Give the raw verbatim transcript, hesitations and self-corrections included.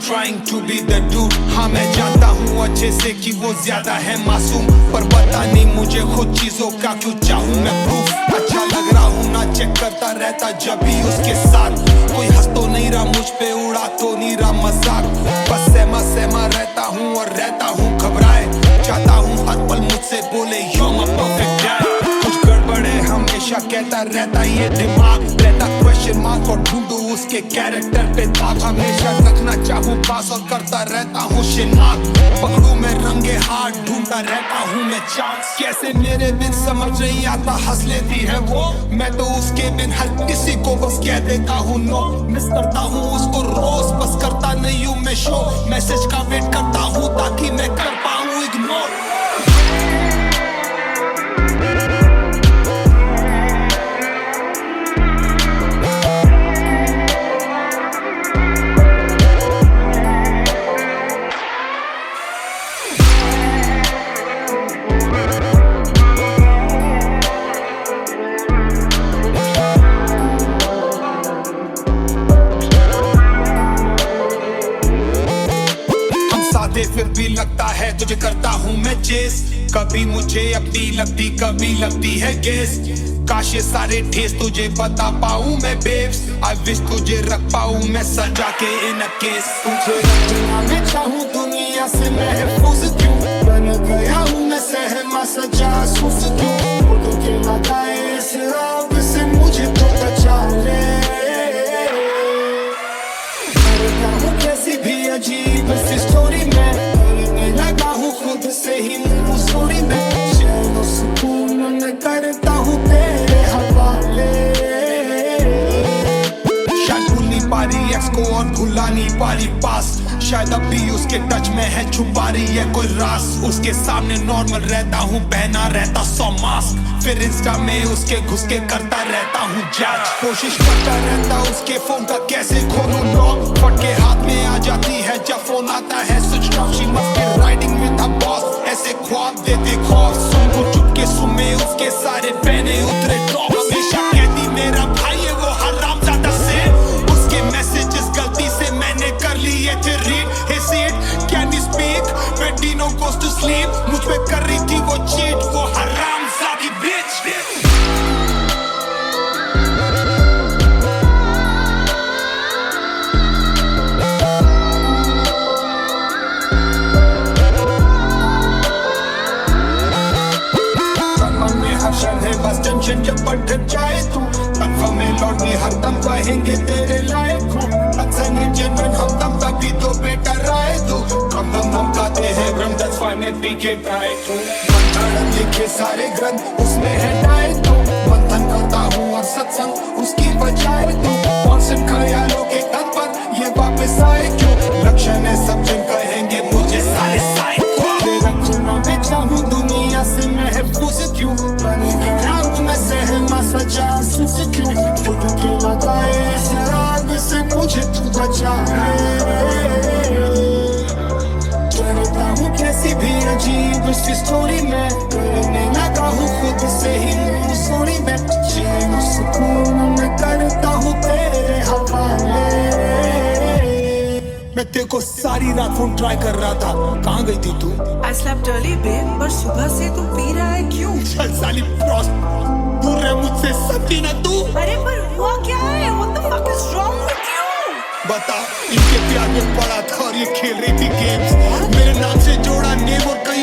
trying to be the dude. हाँ मैं जानता हूँ अच्छे से कि वो ज्यादा है मासूम, पर पता नहीं मुझे खुद चीजों का क्यों चाहूँ मैं प्रूफ। अच्छा लग रहा हूँ ना चेक करता रहता जब भी उसके साथ, कोई हंस तो नहीं रहा मुझ पे, उड़ा तो नहीं रहा मजाक, बस सहमा सहमा रहता हूँ और रहता हूँ घबराए, चाहता हूँ हर पल मुझसे बोले you're my perfect guy। कुछ गड़बड़ है हमेशा कहता रहता ये दिमाग, रहता क्वेश्चन मार्क और ढूंढूं उसके कैरेक्टर पे दाग, हमेशा रखना चाहूँ पास और करता रहता हूँ शिनाख्त, पकड़ूं मैं रंगे हाथ ढूंढता रहता हूँ मैं चांस। कैसे मेरे बिन समझ नहीं आता हंस लेती है वो, मैं तो उसके बिन हर किसी को बस कह देता हूँ नो। मिस करता हूँ उसको रोज, बस करता नहीं हूँ मैं शो, मैसेज का वेट करता हूँ ताकि मैं कर पाऊँ इग्नोर। फिर भी लगता है तुझे करता हूँ मैं चेस, कभी मुझे अपनी लगती कभी लगती है गेस, काश ये सारे ठेस तुझे बता पाऊँ मैं बेब्स, आई विश तुझे रख पाऊँ मैं सजा के इन अ केस। तुझे रखना मैं चाहूँ दुनिया से महफूज क्यों, बन गया हूँ मैं सहमा सजा सूस क्यों, फोटो के लगाए इस राग से मुझे तो बचा ले, कैसी भी अजीब सी स्टोरी में करने लगा हूँ खुद से ही मुँह सोरी में, चैन सुकून में करता हूँ तेरे हवाले। शायद भूल नहीं पा रही एक्स को और भुला नहीं पा रही पास, शायद अब भी उसके टच में है छुपा रही है कोई राज, उसके सामने नॉर्मल रहता हूँ पहना रहता सौ मास्क, फिर इंस्टा में उसके घुस के करता रहता हूँ जज, कोशिश करता रहता उसके फोन का कैसे खोलूं लॉक, फट के हाथ में आ जाती है जब फोन आता है switch off, she must be riding with a boss, ऐसे ख्वाब देते खौफ, सुन को चुपके सुमे उसके सारे पहने उतरे टॉप, हमेशा कहती मेरा भाई है वो हरामजादा से, उसके मैसेजेस गलती से मैंने कर लिए थे read, hey seat can you speak when Dino goes to sleep, मुझ पे कर रही थी वो चीट वो हरामजादी बिच। बस टेंशन जब बढ़ जाए तू तनख्वाह में लौटने हर दम कहेंगे तेरे लायक हूँ, अक्सर जेनवन हम दम तभी तो बेटर आए तू, कम दम हम गाते हैं ब्रह्म दस फाइने पी के ट्राई तू, मंथन लिखे सारे ग्रंथ उसमें है डाय तू, मंथन करता हूँ और सत्संग उसकी बजाय तू, कॉन्सेंट ख्यालों के तन पर ये वापस आए क्यों, लक्षण है सब जन कहेंगे मुझे सारे साइड को, रखना मैं चाहूँ दुनिया से महफूज क्यों, बने मैं सहमा सजा सूस क्यों, खुद के लगाए इस राग से मुझे तू बचा ले, डरता हूँ कैसी भी अजीब सी स्टोरी में करने लगा हूँ खुद से ही मुँह सोरी में, चैन सुकून में करता हूँ तेरे हवाले। मैं तेरे को सारी रात फोन ट्राई कर रहा था, कहाँ गई थी तू? I slept early babe, पर सुबह से तू पी रहा है क्यों? चल साली प्रॉस, दूर रह मुझसे समझी ना तू। अरे पर हुआ क्या है? What the fuck is wrong with you? बता, इनके प्यार में पड़ा था और ये खेल रही थी गेम्स, मेरे नाम से जोड़ा नेम और